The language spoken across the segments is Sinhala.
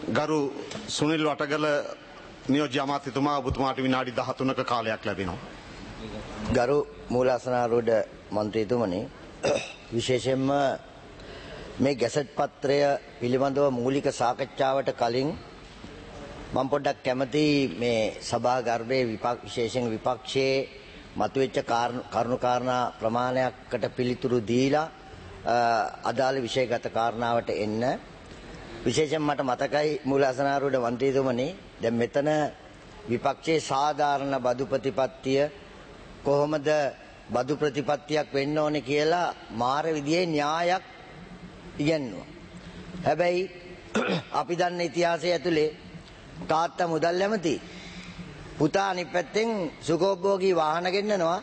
ගරු සුනිල් වටගල නියෝජ්‍ය අමාත්‍යතුමා ඔබතුමාට විනාඩි 13ක කාලයක් ලැබෙනවා. ගරු මූලාසනාරූඪ මන්ත්‍රීතුමනි, විශේෂයෙන්ම මේ ගැසට් පත්‍රය පිළිබඳව මූලික සාකච්ඡාවට කලින් මම පොඩ්ඩක් කැමති මේ සභාගර්භයේ විශේෂයෙන් විපක්ෂයේ මතුවෙච්ච කරුණු කාරණා ප්‍රමාණයකට පිළිතුරු දීලා අදාළ විෂයගත කාරණාවට එන්න. විශේෂයෙන් මට මතකයි මූලාසනාරූඪ මන්ත්‍රීතුමනි, දැන් මෙතන විපක්ෂයේ සාධාරණ බදු ප්‍රතිපත්තිය කොහොමද බදු ප්‍රතිපත්තියක් වෙන්න ඕනේ කියලා මාර විදියේ න්‍යායක් ඉගෙනුවා. හැබැයි අපි දන්න ඉතිහාසය ඇතුලේ තාත්තා මුදල් ඇමති පුතා අනිත් පැත්තෙන් සුඛෝපභෝගී වාහන ගෙන්නනවා.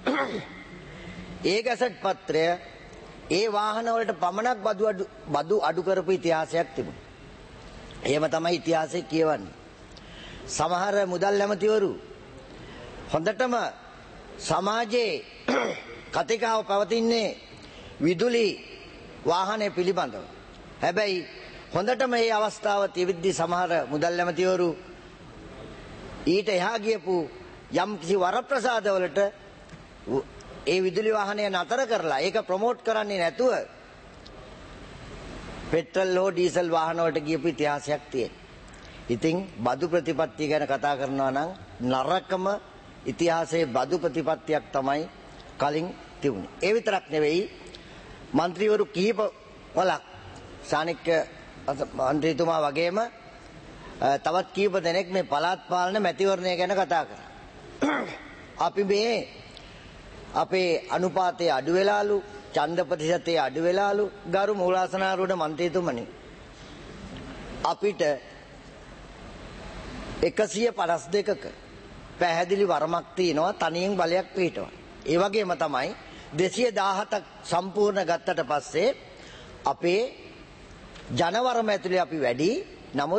ඒ ගැසට් පත්‍රය ඒ වාහන වලට පමණක් බදු අඩු කරපු ඉතිහාසයක් තිබුණා. එහෙම තමයි ඉතිහාසය කියවන්නේ. සමහර මුදල් ඇමතිවරු හොඳටම සමාජයේ කතිකාව පවතින්නේ විදුලි වාහනේ පිළිබඳව. හැබැයි හොඳටම මේ අවස්ථාව තිබිද්දී සමහර මුදල් ඇමතිවරු ඊට එහා ගියපු යම් කිසි වරප්‍රසාදවලට ඒ විදුලි වාහනය නතර කරලා ඒක ප්‍රොමෝට් කරන්නේ නැතුව පෙට්‍රල් හෝ ඩීසල් වාහන වලට ගියපු ඉතිහාසයක් තියෙනවා. ඉතින් බදු ප්‍රතිපත්තිය ගැන කතා කරනවා නම් නරකම ඉතිහාසයේ බදු ප්‍රතිපත්තියක් තමයි කලින් තිබුණේ. ඒ විතරක් නෙවෙයි, മന്ത്രിවරු කිහිප වලක් සානික්‍ය මන්ත්‍රීතුමා වගේම තවත් කීප දෙනෙක් මේ පළාත් පාලන මැතිවරණය ගැන කතා කරා. අපි මේ අපේ අනුපාතයේ අඩු වෙලාලු, ඡන්ද ප්‍රතිශතයේ අඩු වෙලාලු. ගරු මූලාසනාරූඪ මන්ත්‍රීතුමනි, අපිට 152ක පැහැදිලි වරමක් තියෙනවා තනියෙන් බලයක් පිටවන්න. ඒ වගේම තමයි 217ක් සම්පූර්ණ ගත්තට පස්සේ අපේ ජනවරම ඇතුලේ අපි වැඩි. නමුත්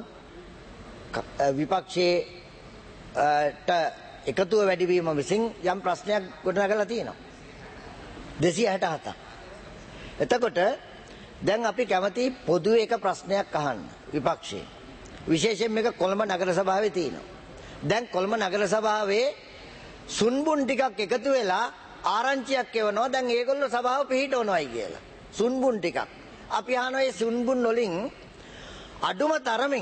විපක්ෂයට එකතුව වැඩිවීම විසින් යම් ප්‍රශ්නයක් ගොඩනගලා තියෙනවා. 267. එතකොට දැන් අපි කැමති පොදුවේ එක ප්‍රශ්නයක් අහන්න විපක්ෂයේ. විශේෂයෙන් මේක කොළඹ නගර සභාවේ තියෙනවා. දැන් කොළඹ නගර සභාවේ සුන්බුන් ටිකක් එකතු වෙලා ආරංචියක් එවනවා දැන් ඒගොල්ලෝ සභාව පිහිටවනවායි කියලා. සුන්බුන් ටිකක්. අපි අහනවා මේ සුන්බුන් වලින් අඩුම තරමින්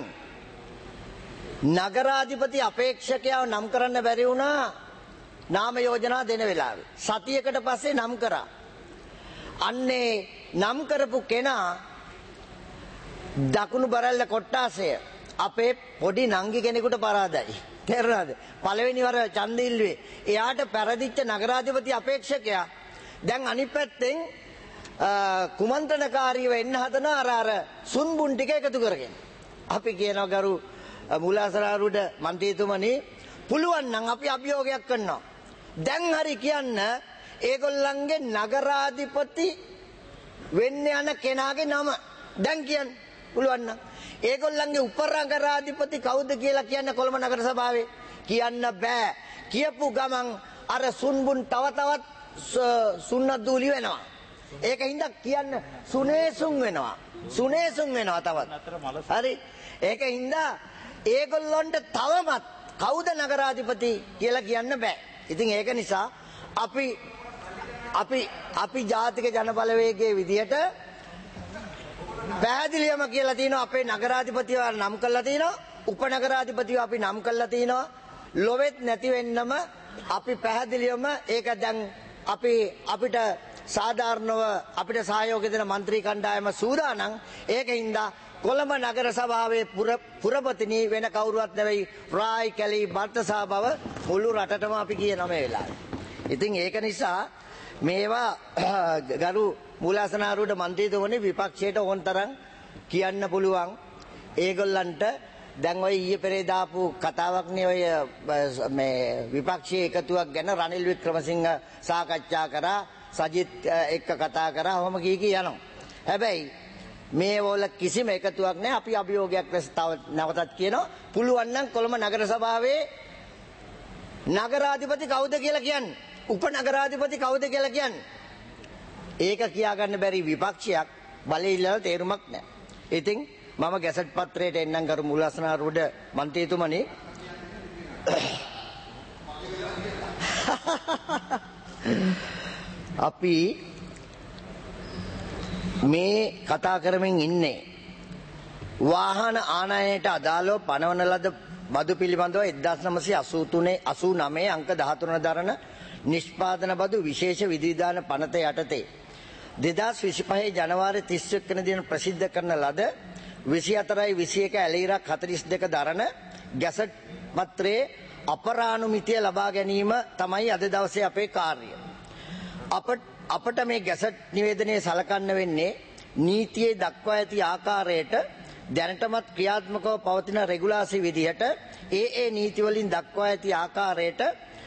නගරාධිපති අපේක්ෂකයව නම් කරන්න බැරි වුණා නාම යෝජනා දෙන වෙලාවේ. සතියකට පස්සේ නම් කරා. අන්නේ නම් කරපු කෙනා දකුණු බරල්ල කොට්ටාසය අපේ පොඩි නංගි කෙනෙකුට පරාදයි. තේරුණාද? පළවෙනි වර ඡන්ද ඉල්ලුවේ. එයාට පෙරදිච්ච නගරාධිපති අපේක්ෂකයා දැන් අනිත් පැත්තෙන් කුමන්ත්‍රණකාරීව එන්න හදන අර සුන්බුන් ටික එකතු කරගෙන. අපි කියනවා ගරු මූලාසනාරූඪ මන්ත්‍රීතුමනි, පුළුවන් නම් අපි අභියෝගයක් කරනවා. දැන් හරි කියන්න ඒගොල්ලන්ගේ නගරාධිපති වෙන්න යන කෙනාගේ නම දැන් කියන්න පුළුවන් නම්. ඒගොල්ලන්ගේ උපනගරාධිපති කවුද කියලා කියන්න කොළඹ නගර සභාවේ කියන්න බෑ. කියපු ගමන් අර සුන්බුන් තව තවත් සුන්නද්දූලි වෙනවා. ඒකින්ද කියන්න සුනේසුන් වෙනවා. සුනේසුන් වෙනවා තවත්. හරි. ඒකින්ද ඒගොල්ලන්ට තවමත් කවුද නගරාධිපති කියලා කියන්න බෑ. ඉතින් ඒක නිසා අපි ජාතික ජනබලවේගයේ විදියට පැහැදිලිවම කියලා තියෙනවා අපේ නගරාධිපතිව නම් කරලා තියෙනවා, උපනගරාධිපතිව අපි නම් කරලා තියෙනවා. ලොවෙත් නැති වෙන්නම අපි පැහැදිලිවම ඒක දැන් අපිට සාධාරණව අපිට සහයෝගය දෙන മന്ത്രി කණ්ඩායම සූදානම්. ඒකින්ද කොළඹ නගර සභාවේ පුරපතිනි වෙන කවුරුවත් නෙවෙයි රායි කැලි බර්තසා බව මුළු රටටම අපි කියනවා මේ වෙලාවේ. ඉතින් ඒක නිසා මේවා ගරු මූලාසනාරූඪ මන්ත්‍රීතුමනි, විපක්ෂයට ඕනතරම් කියන්න පුළුවන්. ඒගොල්ලන්ට දැන් ඔය ඊයේ පෙරේද දාපු කතාවක් නේ ඔය මේ විපක්ෂයේ එකතුවක් ගැන රනිල් වික්‍රමසිංහ සාකච්ඡා කරා, සජිත් එක්ක කතා කරා, ඔහොම කී යනවා. හැබැයි මේ වල කිසිම එකතුවක් නැහැ. අපි අභියෝගයක් ලෙස තව නැවතත් කියනවා, පුළුවන් නම් කොළඹ නගර සභාවේ නගරාධිපති කවුද කියලා කියන්න, උපනගරාධිපති කවුද කියලා කියන්න. ඒක කියාගන්න බැරි විපක්ෂයක් බලය ඉල්ලලා තේරුමක් නැහැ. ඉතින් මම ගැසට් පත්‍රයට එන්නම් ගරු මූලාසනාරූඪ මන්ත්‍රීතුමනි. අපි මේ කතා කරමින් ඉන්නේ වාහන ආනයනයට අදාළව පනවන ලද බදු පිළිබඳව 1989 අංක 13 දරන නිෂ්පාදන බදු විශේෂ විධිවිධාන පනත යටතේ 2025 ජනවාරි 31 වෙනි දින ප්‍රසිද්ධ කරන ලද 24/21 ඇලීරක් 42 දරන ගැසට් පත්‍රයේ අපරානුමිතිය ලබා ගැනීම තමයි අද දවසේ අපේ කාර්යය. අපට මේ ගැසට් නිවේදනයේ සලකන්න වෙන්නේ නීතියේ දක්වා ඇති ආකාරයට දැනටමත් ක්‍රියාත්මකව පවතින රෙගුලාසි විදිහට ඒ නීති වලින් දක්වා ඇති ආකාරයට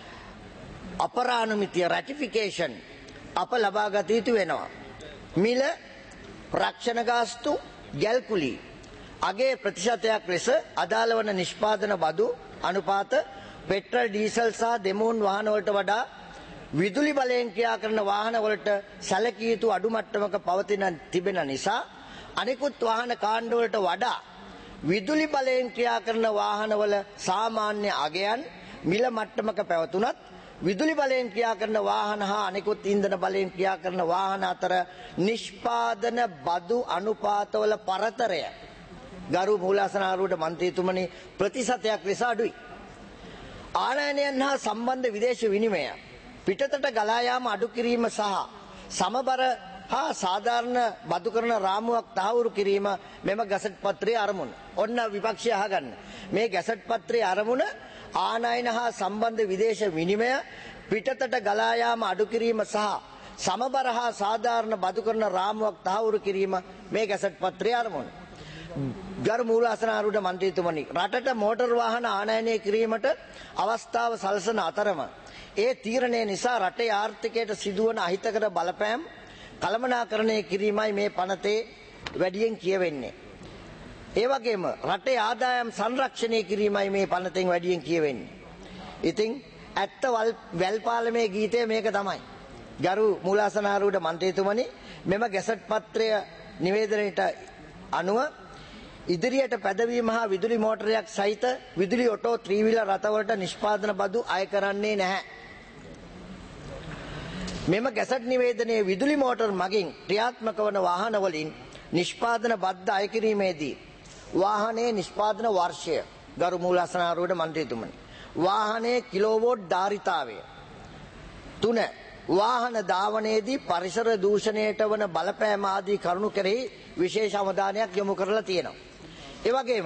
අපරානුමිතිය රැටිෆිකේෂන් අප ලබා ගත යුතු වෙනවා. මිල රක්ෂණ ගාස්තු ගැල්කුලි අගේ ප්‍රතිශතයක් ලෙස අදාළ වන නිෂ්පාදන බදු අනුපාත පෙට්‍රල් ඩීසල් සහ දෙමුන් වාහන වලට වඩා විදුලි බලයෙන් ක්‍රියා කරන වාහන වලට සැලකිය යුතු අඩු මට්ටමක තිබෙන නිසා අනිකුත් වාහන කාණ්ඩ වලට වඩා විදුලි බලයෙන් ක්‍රියා කරන වාහනවල සාමාන්‍ය අගයන් මිල මට්ටමක පැවතුනත් විදුලි බලයෙන් ක්‍රියා කරන වාහන හා අනිකුත් ඉන්ධන බලයෙන් ක්‍රියා කරන වාහන අතර නිෂ්පාදන බදු අනුපාතවල පරතරය ගරු මූලාසනාරූඪ මන්ත්‍රීතුමනි ප්‍රතිශතයක් ලෙස අඩුයි. ආනයනයන් හා සම්බන්ධ විදේශ විනිමය පිටතට ගලා යාම අඩු කිරීම සහ සමබර හා සාධාරණ බදු කරන රාමුවක් තහවුරු කිරීම මෙම ගැසට් පත්‍රයේ අරමුණ. ඔන්න විපක්ෂය අහගන්න. මේ ගැසට් පත්‍රයේ අරමුණ ආනයන හා සම්බන්ධ විදේශ විනිමය පිටතට ගලා යාම අඩු කිරීම සහ සමබර හා සාධාරණ බදු කරන රාමුවක් තහවුරු කිරීම මේ ගැසට් පත්‍රයේ අරමුණ. ගරු මූලාසනාරූඪ මන්ත්‍රීතුමනි, රටට මෝටර් වාහන ආනයනය කිරීමට අවස්ථාව සලසන අතරම ඒ තීරණය නිසා රටේ ආර්ථිකයට සිදුවන අහිතකර බලපෑම් කළමනාකරණය කිරීමයි මේ පනතේ වැඩියෙන් කියවෙන්නේ. ඒ වගේම රටේ ආදායම් සංරක්ෂණය කිරීමයි මේ පනතෙන් වැඩියෙන් කියවෙන්නේ. ඉතින් ඇත්ත වැල්පාලමේ ගීතය මේක තමයි. ගරු මූලාසනාරූඪ මන්ත්‍රීතුමනි, මෙම ගැසට් පත්‍රය නිවේදනයට අනුව ඉදිරියට පැදවීම හා විදුලි මෝටරයක් සහිත විදුලි ඔටෝ ත්‍රිවිල රථවලට නිෂ්පාදන බදු අය කරන්නේ නැහැ. මෙම ගැසට් නිවේදනයේ විදුලි මෝටර් මගින් ක්‍රියාත්මක වන වාහන වලින් නිෂ්පාදන බද්ද අය කිරීමේදී වාහනයේ නිෂ්පාදන වර්ෂය ගරු මූලාසනාරූඪ මන්ත්‍රීතුමනි, වාහනයේ කිලෝවෝට් ධාරිතාවය 3 වාහන ධාවනයේදී පරිසර දූෂණයට වන බලපෑම ආදී කරුණු කෙරෙහි විශේෂ අවධානයක් යොමු කරලා තියෙනවා. ඒ වගේම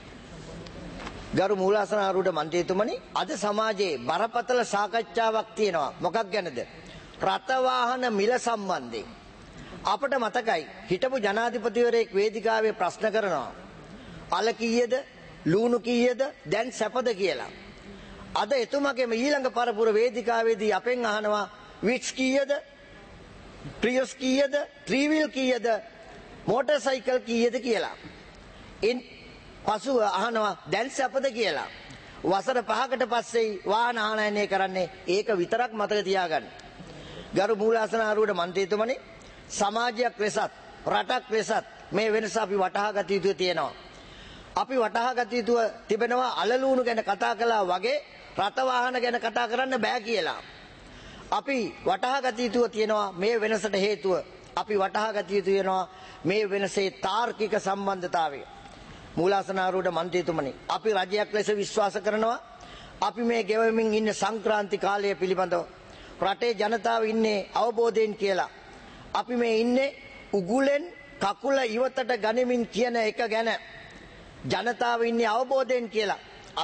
ගරු මූලාසනාරූඪ මන්ත්‍රීතුමනි, අද සමාජයේ බරපතල සාකච්ඡාවක් තියෙනවා. මොකක් ගැනද? රථ වාහන මිල සම්බන්ධයෙන්. අපට මතකයි හිටපු ජනාධිපතිවරයෙක් වේදිකාවේ ප්‍රශ්න කරනවා. අල කීයද? ලූණු කීයද? දැන් සැපද කියලා. අද එතුමගේම ඊළඟ පරපුර වේදිකාවේදී අපෙන් අහනවා විට්ස් කීයද? ප්‍රියස් කීයද? ත්‍රිවිල් කීයද? මෝටර් සයිකල් කීයද කියලා. ඉන් පසුව අහනවා දැන් සැපද කියලා. වසර 5කට පස්සේ වාහන ආනයනය කරන්නේ. ඒක විතරක් මතක තියාගන්න. ගරු මූලාසනාරූඪ මන්ත්‍රීතුමනි, සමාජයක් ලෙසත් රටක් ලෙසත් මේ වෙනස අපි වටහා ගත යුතු තියෙනවා. අපි වටහා ගත යුතු තිබෙනවා අලලූණු ගැන කතා කළා වගේ රථ වාහන ගැන කතා කරන්න බෑ කියලා. අපි වටහා ගත යුතු තියෙනවා මේ වෙනසට හේතුව. අපි වටහා ගත යුතු වෙනවා මේ වෙනසේ තාර්කික සම්බන්ධතාවය. මූලාසනාරූඪ මන්ත්‍රීතුමනි, අපි රජයක් ලෙස විශ්වාස කරනවා අපි මේ ගෙවමින් ඉන්න සංක්‍රාන්ති කාලය පිළිබඳව රටේ ජනතාව ඉන්නේ අවබෝධයෙන් කියලා. අපි මේ ඉන්නේ උගුලෙන් කකුල ඉවතට ගනිමින් කියන එක ගැන. ජනතාව ඉන්නේ අවබෝධයෙන් කියලා.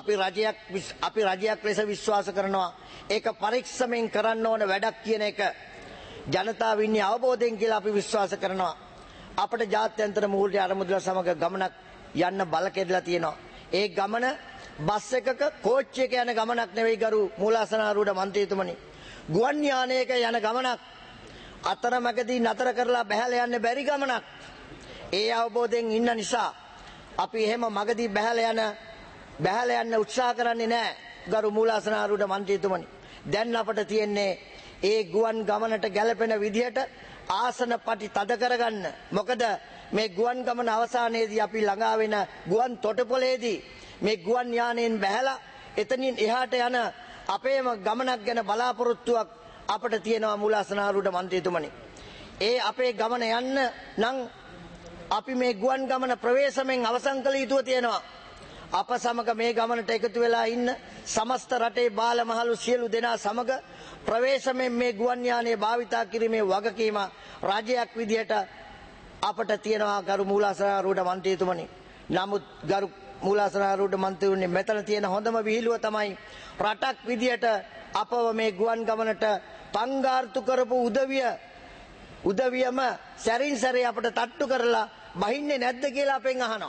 අපි රජයක් ලෙස විශ්වාස කරනවා ඒක පරීක්ෂමෙන් කරන්න ඕන වැඩක් කියන එක. ජනතාව ඉන්නේ අවබෝධයෙන් කියලා අපි විශ්වාස කරනවා. අපට ජාත්‍යන්තර මූල්‍ය අරමුදල සමග ගමනක් යන්න බල කෙරලා තියෙනවා. ඒ ගමන බස් එකක කෝච්චි එක යන ගමනක් නෙවෙයි ගරු මූලාසනාරූඪ මන්ත්‍රීතුමනි. ගුවන් යානයක යන ගමනක්. අතරමැදදී නතර කරලා බැහැලා යන්න බැරි ගමනක්. ඒ අවබෝධයෙන් ඉන්න නිසා අපි එහෙම මගදී බැහැලා යන්න උත්සාහ කරන්නේ නැහැ ගරු මූලාසනාරූඪ මන්ත්‍රීතුමනි. දැන් අපට තියෙන්නේ ඒ ගුවන් ගමනට ගැලපෙන විදිහට ආසන පටි තද කරගන්න. මොකද මේ ගුවන් ගමන අවසානයේදී අපි ළඟා වෙන ගුවන් තොටුපළේදී මේ ගුවන් යානයෙන් බැහැලා එතනින් එහාට යන අපේම ගමනක් ගැන බලාපොරොත්තුවක් අපට තියෙනවා මූලාසනාරූඪ මන්ත්‍රීතුමනි. ඒ අපේ ගමන යන්න නම් අපි මේ ගුවන් ගමන ප්‍රවේශමෙන් අවසන් කළ යුතුව තියෙනවා. අප සමග මේ ගමනට එකතු වෙලා ඉන්න සමස්ත රටේ බාලමහලු සියලු දෙනා සමග ප්‍රවේශමෙන් මේ ගුවන් යානය භාවිතා කිරීමේ වගකීම රජයක් විදියට අපට තියෙනවා ගරු මූලාසනාරූඪ මන්ත්‍රීතුමනි. නමුත් ගරු මූලාසනාරූඪ මන්ත්‍රීතුමනි මෙතන තියෙන හොඳම විහිළුව තමයි රටක් විදියට අපව මේ ගුවන් ගමනට පංගාර්ථු කරපු උදවියම සැරින් සැරේ අපට තට්ටු කරලා බහින්නේ නැද්ද කියලා අපෙන් අහනවා.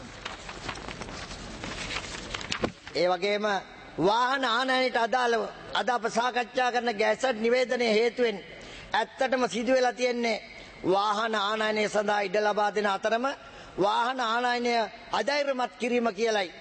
ඒ වගේම වාහන ආනයනයට අදාළව අද අප සාකච්ඡා කරන ගැසට් නිවේදනයේ හේතුවෙන් ඇත්තටම සිදු වෙලා තියෙන්නේ වාහන ආනයනය සඳහා ඉඩ ලබා දෙන අතරම වාහන ආනයනය අධෛර්යමත් කිරීම කියලයි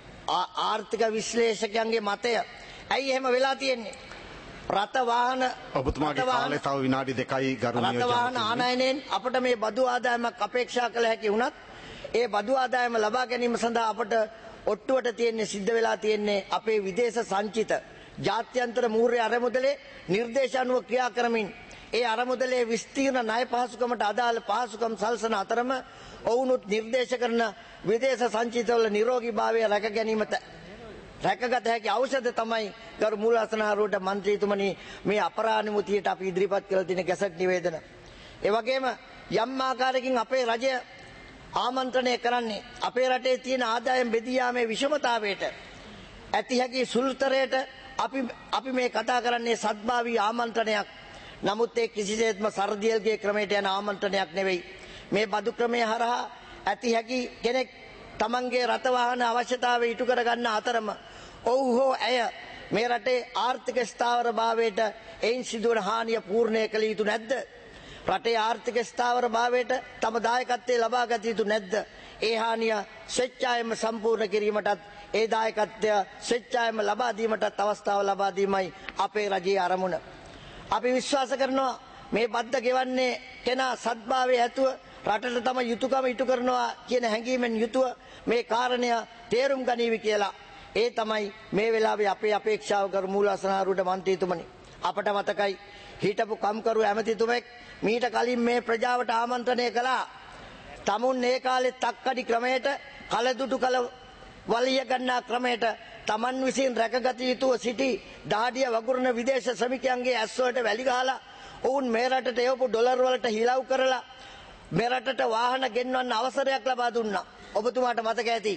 ආර්ථික විශ්ලේෂකයන්ගේ මතය. ඇයි එහෙම වෙලා තියෙන්නේ? රට වාහන ඔබතුමාගේ කාලය තව විනාඩි 2යි ගරු නියෝජ්‍ය රට වාහන ආනයනයෙන් අපට මේ බදු ආදායමක් අපේක්ෂා කළ හැකි වුණත් ඒ බදු ආදායම ලබා ගැනීම සඳහා අපට ඔට්ටුවට තියෙන්නේ සිද්ධ වෙලා තියෙන්නේ අපේ විදේශ සංචිත ජාත්‍යන්තර මූල්‍ය අරමුදලේ නිර්දේශ අනුව ක්‍රියා කරමින් ඒ අරමුදලේ විස්තීර්ණ ණය පහසුකමට අදාළ පහසුකම් සලසන අතරම ඔවුනුත් නිර්දේශ කරන විදේශ සංචිතවල නිරෝගීභාවය රැක ගැනීමට රැකගත හැකි ඖෂධ තමයි ගරු මූලාසනාරූඪ මන්ත්‍රීතුමනි මේ අපරානුමතියට අපි ඉදිරිපත් කළ තියෙන ගැසට් නිවේදන. ඒ වගේම යම් ආකාරයකින් අපේ රජය ආමන්ත්‍රණය කරන්නේ අපේ රටේ තියෙන ආදායම් බෙදී යාමේ විෂමතාවයට ඇති හැකි සුළුතරයට අපි මේ කතා කරන්නේ සත්භාවී ආමන්ත්‍රණයක්. නමුත් ඒ කිසිසේත්ම සරදියල්ගේ ක්‍රමයට යන ආමන්ත්‍රණයක් නෙවෙයි. මේ බදු ක්‍රමයේ හරහා ඇති හැකි කෙනෙක් තමන්ගේ රට වාහන අවශ්‍යතාවය ඉටු කර ගන්න අතරම ඔව් හෝ ඇය මේ රටේ ආර්ථික ස්ථාවරභාවයට එයින් සිදුවන හානිය පූර්ණය කළ යුතු නැද්ද? රටේ ආර්ථික ස්ථාවරභාවයට තම දායකත්වය ලබා ගත යුතු නැද්ද? ඒ හානිය ස්වේච්ඡාවෙන්ම සම්පූර්ණ කිරීමටත් ඒ දායකත්වය ස්වේච්ඡාවෙන්ම ලබා දීමටත් අවස්ථාව ලබා දීමයි අපේ රජයේ අරමුණ. අපි විශ්වාස කරනවා මේ බද්ද ගෙවන්නේ කෙනා සත්භාවයේ ඇතුව රටට තම යුතුයකම ඉටු කරනවා කියන හැඟීමෙන් යුතුව මේ කාරණය තේරුම් ගනීවි කියලා. ඒ තමයි මේ වෙලාවේ අපේ අපේක්ෂාව කරු මූලාසනාරූඪ මන්ත්‍රීතුමනි. අපට මතකයි හිටපු කම්කරු ඇමතිතුමෙක් මීට කලින් මේ ප්‍රජාවට ආමන්ත්‍රණය කළා. තමුන් ඒ කාලේ තක්කඩි ක්‍රමයට කලදුටු කල වලිය ගන්නා ක්‍රමයට තමන් විසින් රැකගත යුතුව සිටි දහඩිය වගුරුන විදේශ ශ්‍රමිකයන්ගේ ඇස් වලට වැලි ගහලා ඔවුන් මේ රටට එවපු ඩොලර් වලට හිලව් කරලා මේ රටට වාහන ගෙන්වන්න අවසරයක් ලබා දුන්නා. ඔබතුමාට මතක ඇති.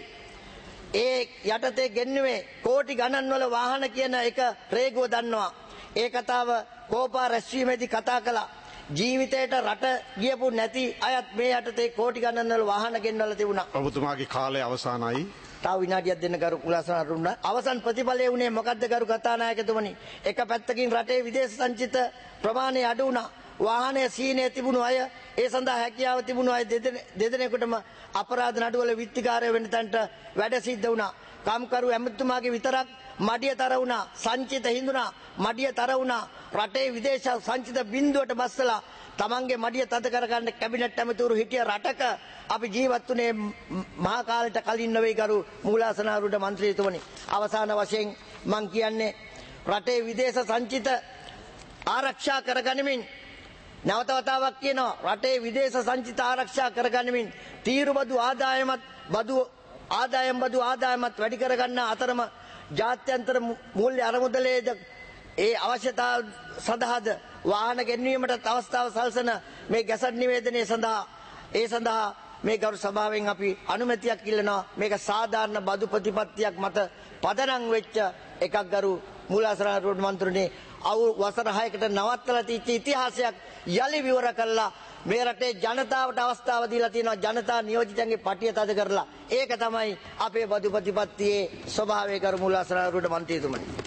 ඒ යටතේ ගෙන්නුවේ කෝටි ගණන් වල වාහන කියන එක රේගුව දන්නවා. ඒ කතාව කෝපා රැස්වීමේදී කතා කළා. ජීවිතේට රට ගියපු නැති අයත් මේ යටතේ කෝටි ගණන් වල වාහන ගෙන්වලා තිබුණා. ඔබතුමාගේ කාලය අවසానයි. තව විනාඩියක් දෙන්න ගරු මූලාසනාරූඪ. අවසන් ප්‍රතිඵලය උනේ මොකද්ද ගරු කතානායකතුමනි? එක පැත්තකින් රටේ විදේශ සංචිත ප්‍රමාණය අඩු වුණා. වාහනය සීනේ තිබුණු අය ඒ සඳහා හැකියාව තිබුණු අය දෙදෙනෙකුටම අපරාධ නඩුවල විත්තිකාරය වෙන තැනට වැඩ සිද්ධ වුණා. කම්කරු ඇමතුමාගේ විතරක් මඩිය තර වුණා. සංචිත හිඳුණා. මඩිය තර වුණා. රටේ විදේශ සංචිත බිඳුවට බස්සලා තමන්ගේ මඩිය තද කරගන්න කැබිනට් ඇමතිවරු හිටිය රටක අපි ජීවත් වුණේ මහා කාලයට කලින් නෙවෙයි ගරු මූලාසනාරූඪ මන්ත්‍රීතුමනි. අවසාන වශයෙන් මම කියන්නේ රටේ විදේශ සංචිත ආරක්ෂා කරගනිමින් නැවත වතාවක් කියනවා රටේ විදේශ සංචිත ආරක්ෂා කරගනිමින් තීරු බදු ආදායමත් වැඩි කරගන්න අතරම ජාත්‍යන්තර මූල්‍ය අරමුදලේද ඒ අවශ්‍යතාව සඳහාද වාහන ගෙන්වීමට අවස්ථාව සලසන මේ ගැසට් නිවේදනයේ සඳහා මේ ගරු සභාවෙන් අපි අනුමැතියක් ඉල්ලනවා. මේක සාධාරණ බදු ප්‍රතිපත්තියක් මත පදනම් වෙච්ච එකක් ගරු මූලාසනාරූඪ මන්ත්‍රීතුමනි. වසර 6කට නවත්තලා තිච්ච ඉතිහාසයක් යලි විවර කළා. මේ රටේ ජනතාවට අවස්ථාව දීලා තියෙනවා ජනතා නියෝජිතයන්ගේ පටිය තද කරලා. ඒක තමයි අපේ බදු ප්‍රතිපත්තියේ ස්වභාවය ගරු මූලාසනාරූඪ මන්ත්‍රීතුමනි.